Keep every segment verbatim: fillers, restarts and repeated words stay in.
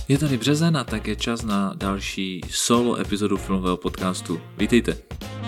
Je tady březen a tak je čas na další solo epizodu filmového podcastu. Vítejte.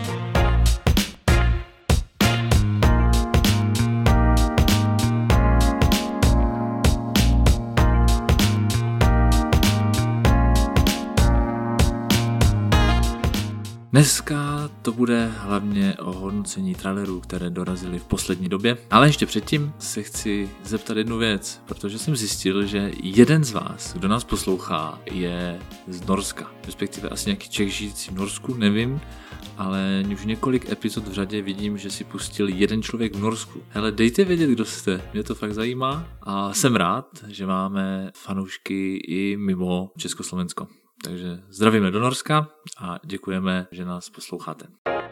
Dneska to bude hlavně o hodnocení trailerů, které dorazily v poslední době, ale ještě předtím se chci zeptat jednu věc, protože jsem zjistil, že jeden z vás, kdo nás poslouchá, je z Norska, respektive asi nějaký Čech žijící v Norsku, nevím, ale už několik epizod v řadě vidím, že si pustil jeden člověk v Norsku. Hele, dejte vědět, kdo jste, mě to fakt zajímá a jsem rád, že máme fanoušky i mimo Československo. Takže zdravíme do Norska a děkujeme, že nás posloucháte.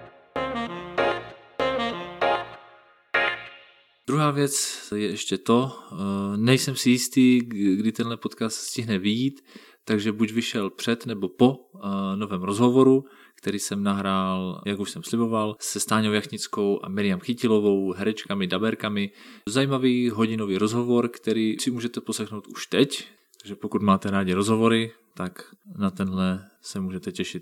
Druhá věc je ještě to, nejsem si jistý, kdy tenhle podcast stihne vyjít, takže buď vyšel před nebo po novém rozhovoru, který jsem nahrál, jak už jsem sliboval, se Stáňou Jachnickou a Miriam Chytilovou, herečkami, daberkami. Zajímavý hodinový rozhovor, který si můžete poslechnout už teď, takže pokud máte rádi rozhovory, tak na tenhle se můžete těšit.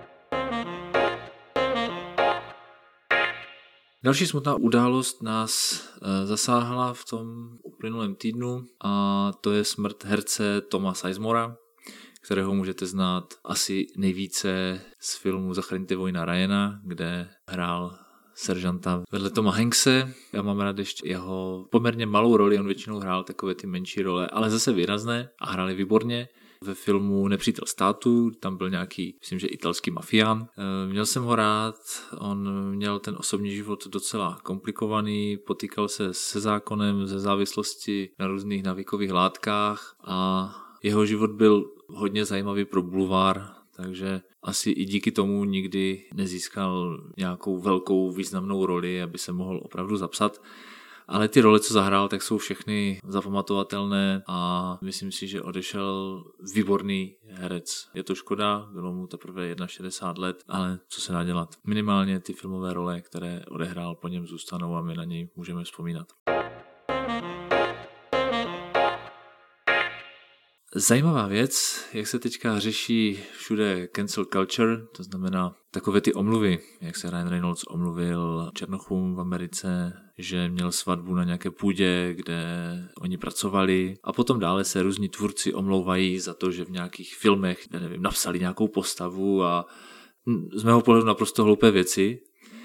Další smutná událost nás zasáhla v tom uplynulém týdnu a to je smrt herce Toma Sizemora, kterého můžete znát asi nejvíce z filmu Zachraňte vojna Ryana, kde hrál seržanta vedle Toma Hankse. Já mám rád ještě jeho poměrně malou roli, on většinou hrál takové ty menší role, ale zase výrazné a hráli výborně. Ve filmu Nepřítel státu, tam byl nějaký, myslím, že italský mafián. Měl jsem ho rád, on měl ten osobní život docela komplikovaný, potýkal se se zákonem, ze závislosti na různých návykových látkách a jeho život byl hodně zajímavý pro bulvár, takže asi i díky tomu nikdy nezískal nějakou velkou významnou roli, aby se mohl opravdu zapsat. Ale ty role, co zahrál, tak jsou všechny zapamatovatelné a myslím si, že odešel výborný herec. Je to škoda, bylo mu teprve šedesát jedna let, ale co se dá dělat? Minimálně ty filmové role, které odehrál, po něm zůstanou a my na něj můžeme vzpomínat. Zajímavá věc, jak se teďka řeší všude cancel culture, to znamená takové ty omluvy, jak se Ryan Reynolds omluvil Černochům v Americe, že měl svatbu na nějaké půdě, kde oni pracovali a potom dále se různí tvůrci omlouvají za to, že v nějakých filmech, nevím, napsali nějakou postavu a z mého pohledu naprosto hloupé věci.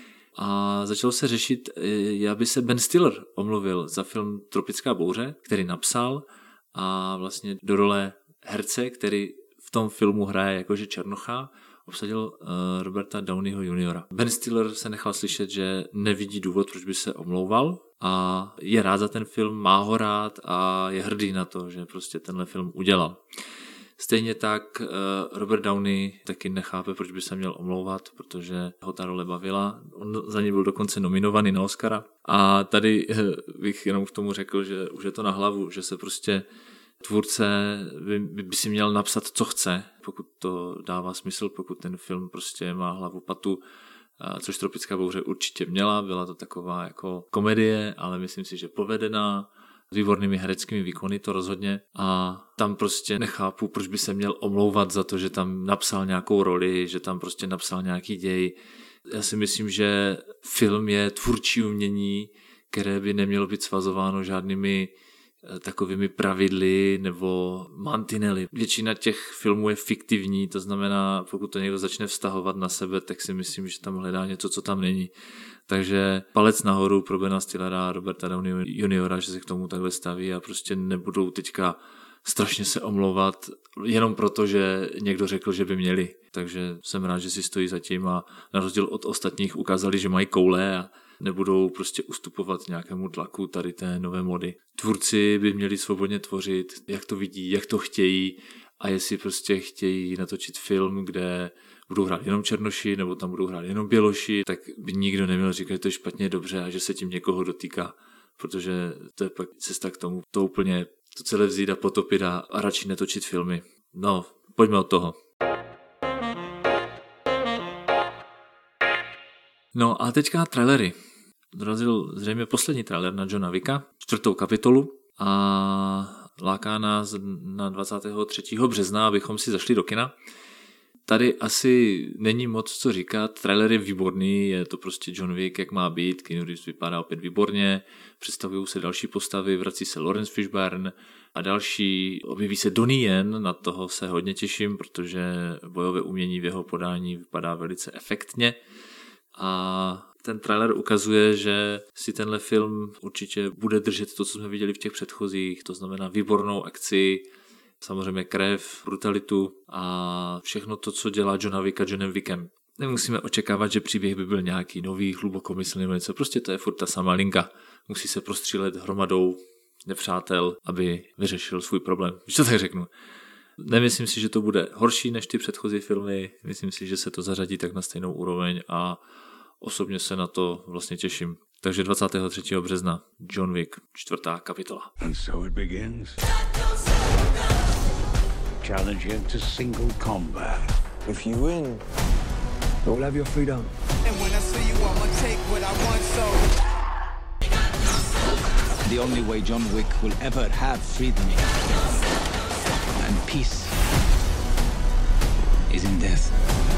A začalo se řešit, aby se Ben Stiller omluvil za film Tropická bouře, který napsal a vlastně do role herce, který v tom filmu hraje jakože Černocha, obsadil uh, Roberta Downeyho juniora Ben Stiller se nechal slyšet, že nevidí důvod, proč by se omlouval a je rád za ten film, má ho rád a je hrdý na to, že prostě tenhle film udělal. Stejně tak uh, Robert Downey taky nechápe, proč by se měl omlouvat, protože ho ta role bavila. On za ní byl dokonce nominovaný na Oscara. A tady uh, bych jenom k tomu řekl, že už je to na hlavu, že se prostě tvůrce by, by si měl napsat, co chce, pokud to dává smysl, pokud ten film prostě má hlavu patu, uh, což Tropická bouře určitě měla. Byla to taková jako komedie, ale myslím si, že povedená, s výbornými hereckými výkony, to rozhodně. A tam prostě nechápu, proč by se měl omlouvat za to, že tam napsal nějakou roli, že tam prostě napsal nějaký děj. Já si myslím, že film je tvůrčí umění, které by nemělo být svazováno žádnými takovými pravidly nebo mantinely. Většina těch filmů je fiktivní, to znamená, pokud to někdo začne vztahovat na sebe, tak si myslím, že tam hledá něco, co tam není. Takže palec nahoru pro Bena Stillera a Roberta Downeyho juniora, že se k tomu takhle staví a prostě nebudou teďka strašně se omlouvat jenom proto, že někdo řekl, že by měli. Takže jsem rád, že si stojí za tím a na rozdíl od ostatních ukázali, že mají koule a nebudou prostě ustupovat nějakému tlaku tady té nové mody. Tvůrci by měli svobodně tvořit, jak to vidí, jak to chtějí a jestli prostě chtějí natočit film, kde budou hrát jenom černoši nebo tam budou hrát jenom běloši, tak by nikdo neměl říkat, že to je špatně, dobře a že se tím někoho dotýká, protože to je pak cesta k tomu to úplně to celé vzít a potopit a, a radši netočit filmy. No, pojďme od toho. No a teďka trailery. Dorazil zřejmě poslední trailer na Johna Wicka, čtvrtou kapitolu a láká nás na dvacátého třetího března, abychom si zašli do kina. Tady asi není moc co říkat, trailer je výborný, je to prostě John Wick, jak má být, Keanu Reeves vypadá opět výborně, představují se další postavy, vrací se Laurence Fishburne a další, objeví se Donnie Yen, na toho se hodně těším, protože bojové umění v jeho podání vypadá velice efektně a ten trailer ukazuje, že si tenhle film určitě bude držet to, co jsme viděli v těch předchozích, to znamená výbornou akci, samozřejmě krev, brutalitu a všechno to, co dělá Johna Wicka Johnem Wickem. Nemusíme očekávat, že příběh by byl nějaký nový, hlubokomyslný, něco. Prostě to je furt ta samá linka. Musí se prostřílet hromadou nepřátel, aby vyřešil svůj problém. Víš, co tak řeknu? Nemyslím si, že to bude horší než ty předchozí filmy. Myslím si, že se to zařadí tak na stejnou úroveň a osobně se na to vlastně těším. Takže dvacátého třetího března John Wick, čtvrtá kapitola. And so it begins. Challenge you to single combat. If you win, you'll have your freedom. And when I see you, I'ma take what I want, so. The only way John Wick will ever have freedom and peace is in death.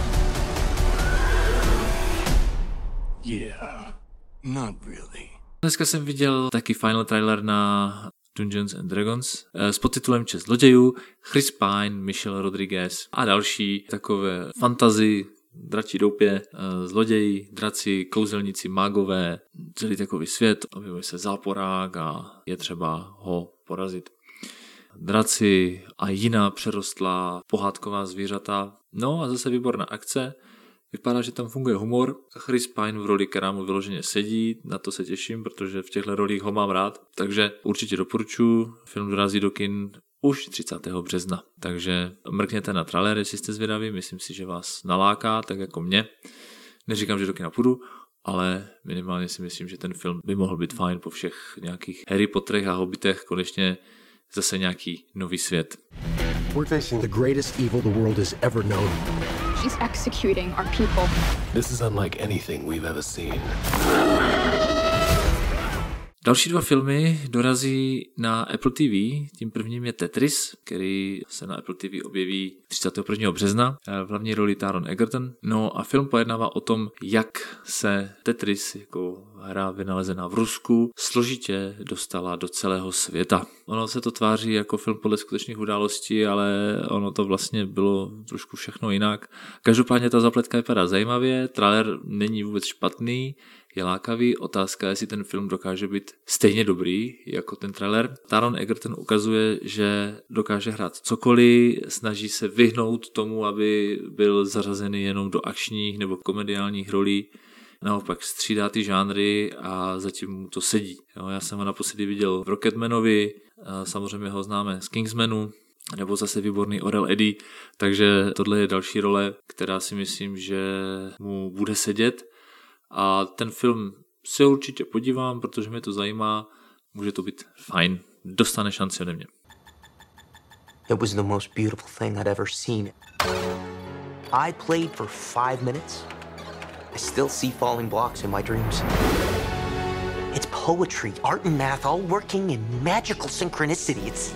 Yeah, not really. Dneska jsem viděl taky final trailer na Dungeons and Dragons s podtitulem Čest zlodějů, Chris Pine, Michelle Rodriguez a další takové fantasy, dračí doupě, zloději, draci, kouzelníci, mágové, celý takový svět, objevuje se záporák a je třeba ho porazit. Draci a jiná přerostlá pohádková zvířata, no a zase výborná akce. Vypadá, že tam funguje humor. Chris Pine v roli, která mu vyloženě sedí, na to se těším, protože v těchto rolích ho mám rád. Takže určitě doporučuji. Film dorazí do kin už třicátého března. Takže mrkněte na trailer, jestli jste zvědaví. Myslím si, že vás naláká, tak jako mě. Neříkám, že do kina půjdu, ale minimálně si myslím, že ten film by mohl být fajn po všech nějakých Harry Potterech a Hobbitech. Konečně zase nějaký nový svět. We're facing the greatest evil the world has ever known. She's executing our people. This is unlike anything we've ever seen. Další dva filmy dorazí na Apple T V. Tím prvním je Tetris, který se na Apple T V objeví třicátého prvního března. V hlavní roli Taron Egerton. No a film pojednává o tom, jak se Tetris, jako hra vynalezená v Rusku, složitě dostala do celého světa. Ono se to tváří jako film podle skutečných událostí, ale ono to vlastně bylo trošku všechno jinak. Každopádně ta zapletka vypadá zajímavě, trailer není vůbec špatný, je lákavý, otázka, jestli ten film dokáže být stejně dobrý jako ten trailer. Taron Egerton ukazuje, že dokáže hrát cokoliv, snaží se vyhnout tomu, aby byl zařazený jenom do akčních nebo komediálních rolí. Naopak střídá ty žánry a zatím mu to sedí. Jo, já jsem ho naposledy viděl v Rocketmanovi, samozřejmě ho známe z Kingsmanu, nebo zase výborný Orel Eddy, takže tohle je další role, která si myslím, že mu bude sedět. A ten film se určitě podívám, protože mě to zajímá, může to být fajn, dostane šanci ode mě. It was the most beautiful thing I'd ever seen. I played for five minutes. I still see falling blocks in my dreams. It's poetry, art and math all working in magical synchronicity. It's...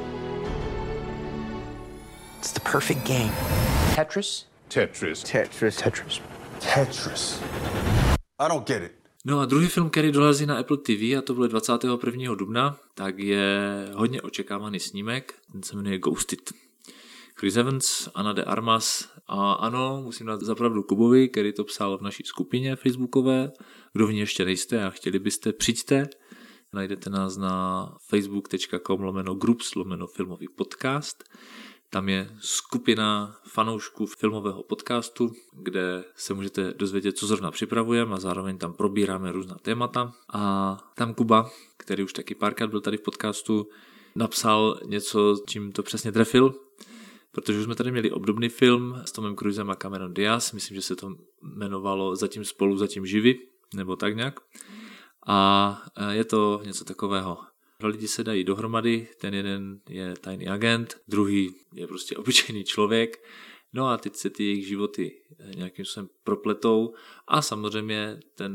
It's the perfect game. Tetris? Tetris. Tetris. Tetris. Tetris. I don't get it. No a druhý film, který dorazí na Apple T V, a to bylo dvacátého prvního dubna, tak je hodně očekávaný snímek, ten se jmenuje Ghosted. Chris Evans, Ana de Armas a ano, musím dát zapravdu Kubovi, který to psal v naší skupině facebookové. Kdo v ní ještě nejste a chtěli byste, přijďte. Najdete nás na facebook.com lomeno groups lomeno filmový podcast. Tam je skupina fanoušků filmového podcastu, kde se můžete dozvědět, co zrovna připravujeme a zároveň tam probíráme různá témata. A tam Kuba, který už taky párkrát byl tady v podcastu, napsal něco, čím to přesně trefil, protože už jsme tady měli obdobný film s Tomem Cruisem a Cameron Diaz, myslím, že se to jmenovalo Zatím spolu, zatím živi, nebo tak nějak. A je to něco takového. Dva lidi se dají dohromady, ten jeden je tajný agent, druhý je prostě obyčejný člověk, no a teď se ty jejich životy nějakým způsobem propletou a samozřejmě ten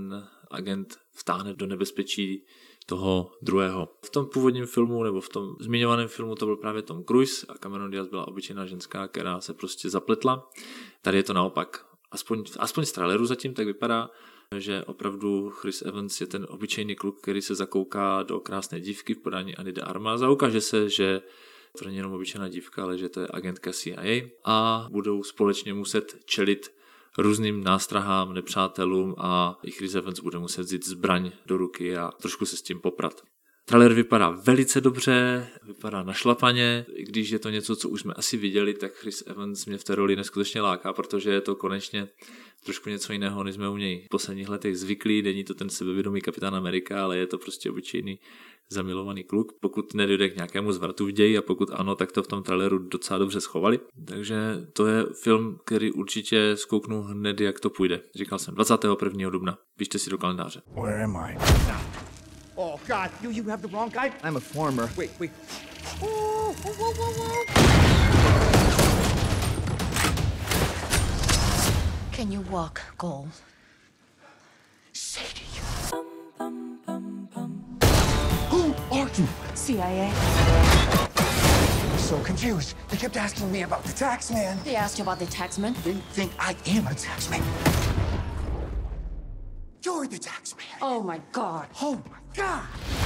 agent vtáhne do nebezpečí toho druhého. V tom původním filmu nebo v tom zmiňovaném filmu to byl právě Tom Cruise a Cameron Diaz byla obyčejná ženská, která se prostě zapletla. Tady je to naopak. Aspoň, aspoň z traileru zatím tak vypadá, že opravdu Chris Evans je ten obyčejný kluk, který se zakouká do krásné dívky v podání Anny de Armas a ukáže se, že to není jenom obyčejná dívka, ale že to je agentka C I A a budou společně muset čelit různým nástrahám, nepřátelům a i Chris Evans bude muset vzít zbraň do ruky a trošku se s tím poprat. Trailer vypadá velice dobře, vypadá našlapaně, i když je to něco, co už jsme asi viděli, tak Chris Evans mě v té roli neskutečně láká, protože je to konečně trošku něco jiného, než jsme u něj v posledních letech zvyklí. Není to ten sebevědomý kapitán Amerika, ale je to prostě obyčejný zamilovaný kluk. Pokud nedojde k nějakému zvratu v ději a pokud ano, tak to v tom traileru docela dobře schovali. Takže to je film, který určitě zkouknu hned, jak to půjde. Říkal jsem dvacátého prvního dubna. Pište si do kalendáře. Where am I? Oh, God, you, you have the wrong guy? I'm a farmer. Wait, wait. Oh, whoa, whoa, whoa, whoa. Can you walk, Cole? Say to you. Who are you? C I A. So confused. They kept asking me about the tax man. They asked you about the taxman? They think I am a tax man. You're the tax man. Oh my God. Oh my God.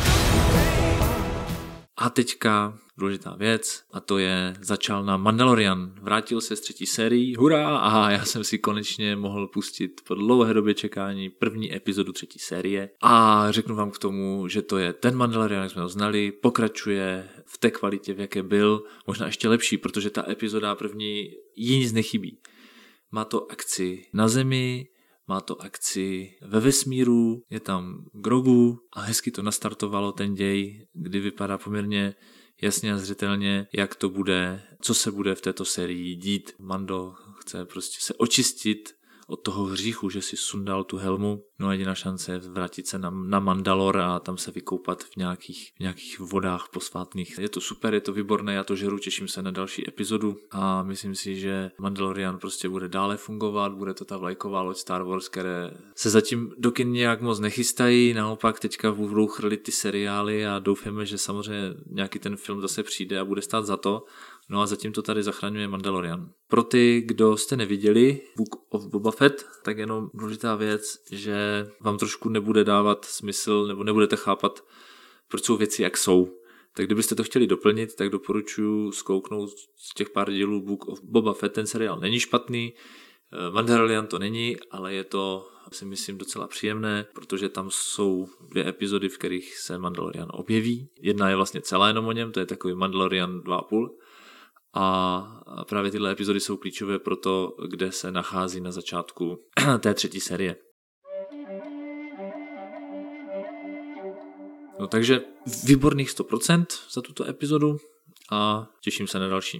A teďka důležitá věc, a to je začal na Mandalorian. Vrátil se z třetí sérii, hurá, a já jsem si konečně mohl pustit po dlouhé době čekání první epizodu třetí série a řeknu vám k tomu, že to je ten Mandalorian, jak jsme ho znali, pokračuje v té kvalitě, v jaké byl, možná ještě lepší, protože ta epizoda první jí nic nechybí. Má to akci na zemi, má to akci ve vesmíru, je tam Grogu a hezky to nastartovalo ten děj, kdy vypadá poměrně jasně a zřetelně, jak to bude, co se bude v této sérii dít. Mando chce prostě se očistit od toho hříchu, že si sundal tu helmu. No a jediná šance je vrátit se na, na Mandalor a tam se vykoupat v nějakých, v nějakých vodách posvátných. Je to super, je to výborné, já to žeru, těším se na další epizodu a myslím si, že Mandalorian prostě bude dále fungovat, bude to ta vlajková loď Star Wars, které se zatím do kin nějak moc nechystají, naopak teďka budou chrlit ty seriály a doufáme, že samozřejmě nějaký ten film zase přijde a bude stát za to. No a zatím to tady zachraňuje Mandalorian. Pro ty, kdo jste neviděli Book of Boba Fett, tak jenom důležitá věc, že vám trošku nebude dávat smysl, nebo nebudete chápat, proč jsou věci, jak jsou. Tak kdybyste to chtěli doplnit, tak doporučuji zkouknout z těch pár dílů Book of Boba Fett. Ten seriál není špatný, Mandalorian to není, ale je to, si myslím, docela příjemné, protože tam jsou dvě epizody, v kterých se Mandalorian objeví. Jedna je vlastně celá jenom o něm, to je takový Mandalorian dva a půl. A právě tyhle epizody jsou klíčové pro to, kde se nachází na začátku té třetí série. No takže výborných sto procent za tuto epizodu a těším se na další.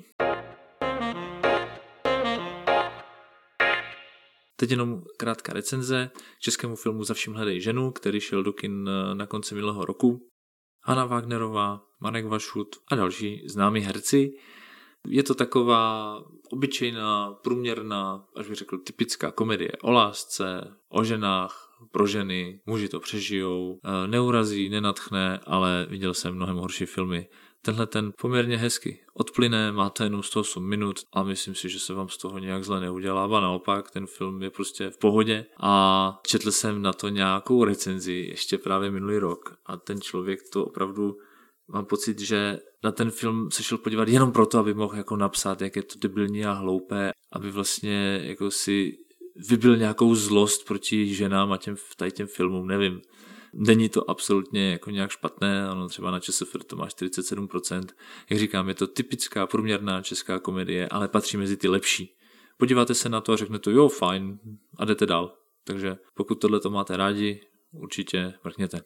Teď jenom krátká recenze k českému filmu Za vším hledej ženu, který šel do kin na konci minulého roku. Hanna Wagnerová, Marek Vašut a další známí herci. Je to taková obyčejná, průměrná, až bych řekl, typická komedie o lásce, o ženách, pro ženy, muži to přežijou, neurazí, nenadchne, ale viděl jsem mnohem horší filmy. Tenhle ten poměrně hezky odplyne, má to jenom sto osm minut a myslím si, že se vám z toho nějak zle neudělá, a naopak ten film je prostě v pohodě a četl jsem na to nějakou recenzi ještě právě minulý rok a ten člověk to opravdu, mám pocit, že na ten film se šel podívat jenom proto, aby mohl jako napsat, jak je to debilní a hloupé, aby vlastně jako si vybil nějakou zlost proti ženám a těm, tady těm filmům, nevím. Není to absolutně jako nějak špatné, ano, třeba na ČSFR to má čtyřicet sedm procent. Jak říkám, je to typická průměrná česká komedie, ale patří mezi ty lepší. Podíváte se na to a řeknete, jo, fajn, a jdete dál. Takže pokud tohle to máte rádi, určitě mrkněte.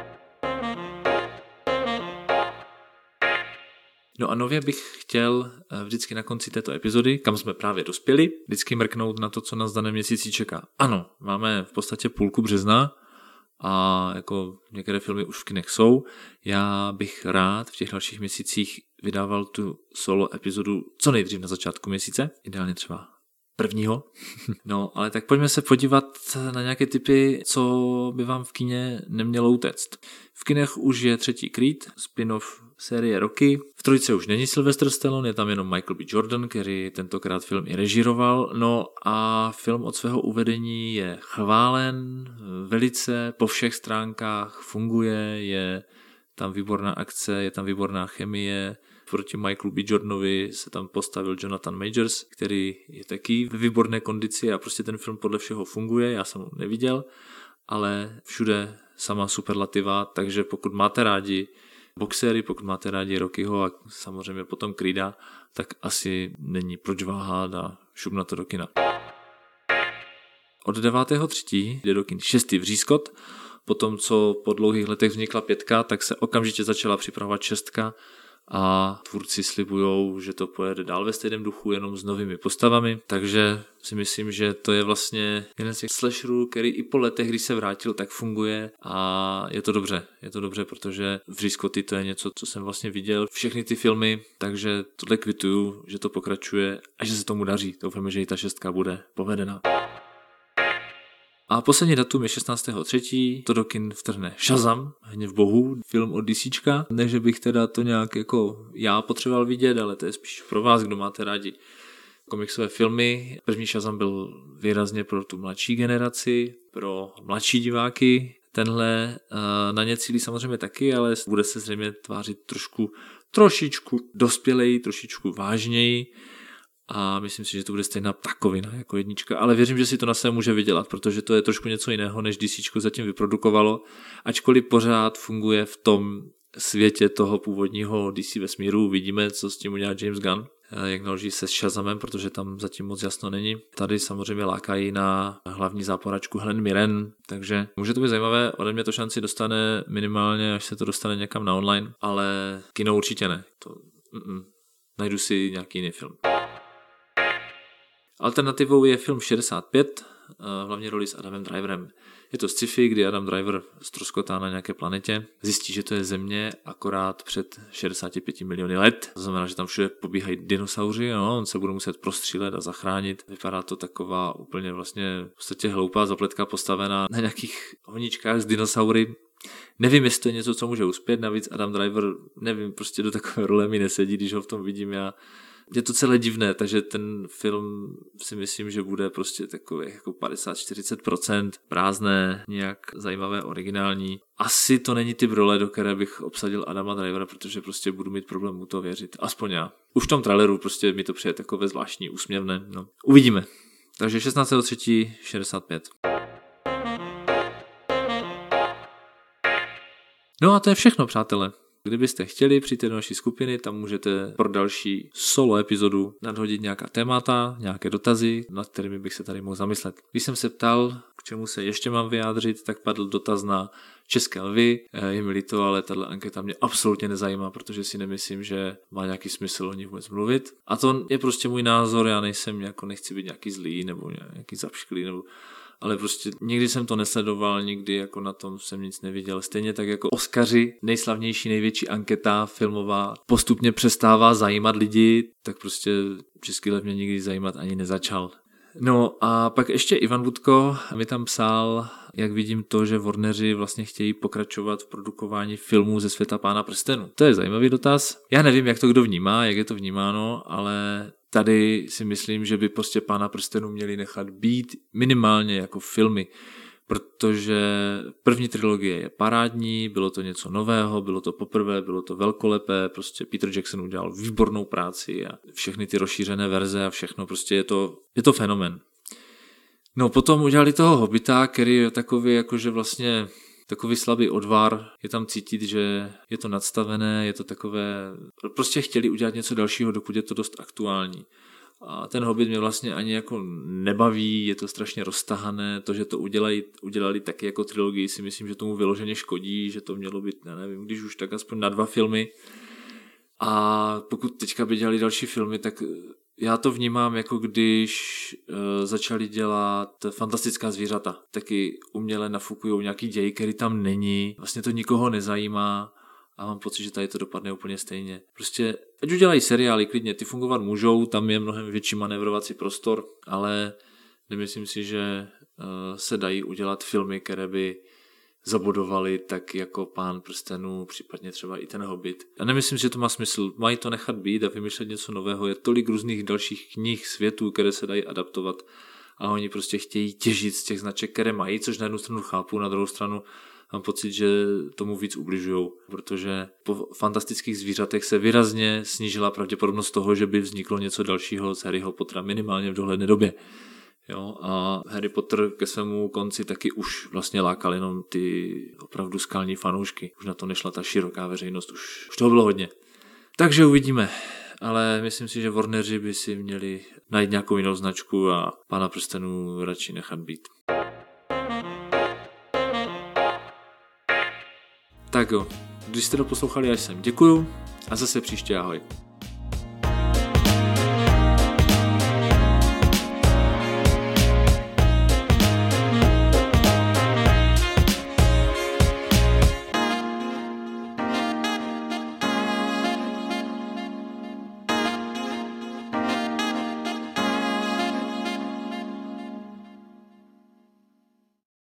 No a nově bych chtěl vždycky na konci této epizody, kam jsme právě dospěli, vždycky mrknout na to, co nás v daném měsíci čeká. Ano, máme v podstatě půlku března a jako některé filmy už v kinech jsou. Já bych rád v těch dalších měsících vydával tu solo epizodu co nejdřív na začátku měsíce, ideálně třeba prvního. No, ale tak pojďme se podívat na nějaké typy, co by vám v kině nemělo utéct. V kinech už je třetí Creed, spin-off série Rocky. V trojce už není Sylvester Stallone, je tam jenom Michael B. Jordan, který tentokrát film i režíroval. No a film od svého uvedení je chválen velice, po všech stránkách funguje, je tam výborná akce, je tam výborná chemie. Proti Michaelu B. Jordanovi se tam postavil Jonathan Majors, který je taky ve výborné kondici a prostě ten film podle všeho funguje, já jsem ho neviděl, ale všude sama superlativa, takže pokud máte rádi boxery, pokud máte rádi Rockyho a samozřejmě potom Creeda, tak asi není proč váhat a šup na to do kina. Od devátého třetího jde do kin šestý Vřízkot, potom co po dlouhých letech vznikla pětka, tak se okamžitě začala připravovat šestka a tvůrci slibujou, že to pojede dál ve stejném duchu, jenom s novými postavami, takže si myslím, že to je vlastně jeden z těch slasherů, který i po letech, když se vrátil, tak funguje a je to dobře, je to dobře, protože Vřízkoty to je něco, co jsem vlastně viděl, všechny ty filmy, takže tohle kvituju, že to pokračuje a že se tomu daří, doufáme, že i ta šestka bude povedená. A poslední datum je šestnáctého třetího To do kin vtrhne Shazam, Hněv bohů, film od DCčka. Ne, že bych teda to nějak jako já potřeboval vidět, ale to je spíš pro vás, kdo máte rádi komiksové filmy. První Shazam byl výrazně pro tu mladší generaci, pro mladší diváky. Tenhle na ně cílí samozřejmě taky, ale bude se zřejmě tvářit trošku, trošičku dospělej, trošičku vážněji. A myslím si, že to bude stejná ptakovina jako jednička, ale věřím, že si to na sebe může vydělat, protože to je trošku něco jiného, než DCčko zatím vyprodukovalo, ačkoliv pořád funguje v tom světě toho původního D C vesmíru. Vidíme, co s tím udělá James Gunn, jak naloží se s Shazamem, protože tam zatím moc jasno není. Tady samozřejmě lákají na hlavní záporačku Helen Mirren, takže může to být zajímavé, ode mě to šanci dostane minimálně, až se to dostane někam na online, ale kino určitě ne. To, mm, najdu si nějaký jiný film. Alternativou je film šedesát pět, hlavně roli s Adamem Driverem. Je to sci-fi, kdy Adam Driver ztroskotá na nějaké planetě, zjistí, že to je Země akorát před šedesáti pěti miliony let. To znamená, že tam všude pobíhají dinosauři, no, on se bude muset prostřílet a zachránit. Vypadá to taková úplně vlastně v podstatě hloupá zapletka postavená na nějakých honičkách s dinosaury. Nevím, jestli to je něco, co může uspět, navíc Adam Driver, nevím, prostě do takové role mi nesedí, když ho v tom vidím já. Je to celé divné, takže ten film si myslím, že bude prostě takový jako padesát až čtyřicet procent prázdné, nějak zajímavé, originální. Asi to není typ role, do které bych obsadil Adama Drivera, protože prostě budu mít problém mu to věřit. Aspoň já. Už v tom traileru prostě mi to přijde takové zvláštní, úsměvné. No. Uvidíme. Takže šestnáctého třetího šedesát pět. No a to je všechno, přátelé. Kdybyste chtěli, přijďte do naší skupiny, tam můžete pro další solo epizodu nadhodit nějaká témata, nějaké dotazy, nad kterými bych se tady mohl zamyslet. Když jsem se ptal, k čemu se ještě mám vyjádřit, tak padl dotaz na České lvy. Je mi líto, ale tato anketa mě absolutně nezajímá, protože si nemyslím, že má nějaký smysl o ní vůbec mluvit. A to je prostě můj názor, já nejsem, jako nechci být nějaký zlý nebo nějaký zapšklý, nebo ale prostě nikdy jsem to nesledoval, nikdy jako na tom jsem nic neviděl. Stejně tak jako Oscaři, nejslavnější, největší anketa filmová, postupně přestává zajímat lidi, tak prostě Český lev mě nikdy zajímat ani nezačal. No a pak ještě Ivan Budko mi tam psal, jak vidím to, že Warneri vlastně chtějí pokračovat v produkování filmů ze světa Pána prstenů. To je zajímavý dotaz. Já nevím, jak to kdo vnímá, jak je to vnímáno, ale tady si myslím, že by prostě Pána prstenů měli nechat být minimálně jako filmy, protože první trilogie je parádní, bylo to něco nového, bylo to poprvé, bylo to velkolepé, prostě Peter Jackson udělal výbornou práci a všechny ty rozšířené verze a všechno, prostě je to, je to fenomén. No potom udělali toho Hobita, který je takový jakože vlastně takový slabý odvar, je tam cítit, že je to nadstavené, je to takové, prostě chtěli udělat něco dalšího, dokud je to dost aktuální. A ten Hobbit mě vlastně ani jako nebaví, je to strašně roztahané, to, že to udělají, udělali taky jako trilogii, si myslím, že tomu vyloženě škodí, že to mělo být, já nevím, když už tak aspoň na dva filmy. A pokud teďka by dělali další filmy, tak já to vnímám jako když uh, začali dělat Fantastická zvířata. Taky uměle nafukujou nějaký děj, který tam není, vlastně to nikoho nezajímá a mám pocit, že tady to dopadne úplně stejně. Prostě, ať udělají seriály, klidně, ty fungovat můžou, tam je mnohem větší manévrovací prostor, ale nemyslím si, že uh, se dají udělat filmy, které by zabudovali tak jako Pán prstenů, případně třeba i ten Hobbit. A nemyslím, že to má smysl. Mají to nechat být a vymýšlet něco nového. Je tolik různých dalších knih, světů, které se dají adaptovat a oni prostě chtějí těžit z těch značek, které mají, což na jednu stranu chápu, na druhou stranu mám pocit, že tomu víc ubližujou, protože po fantastických zvířatech se výrazně snížila pravděpodobnost toho, že by vzniklo něco dalšího z Harryho Pottera minimálně v dohledné době. Jo, a Harry Potter ke svému konci taky už vlastně lákal jenom ty opravdu skalní fanoušky. Už na to nešla ta široká veřejnost, už, už toho bylo hodně. Takže uvidíme, ale myslím si, že Warneri by si měli najít nějakou jinou značku a Pána prstenů radši nechat být. Tak jo, když jste to poslouchali až sem, děkuju a zase příště ahoj.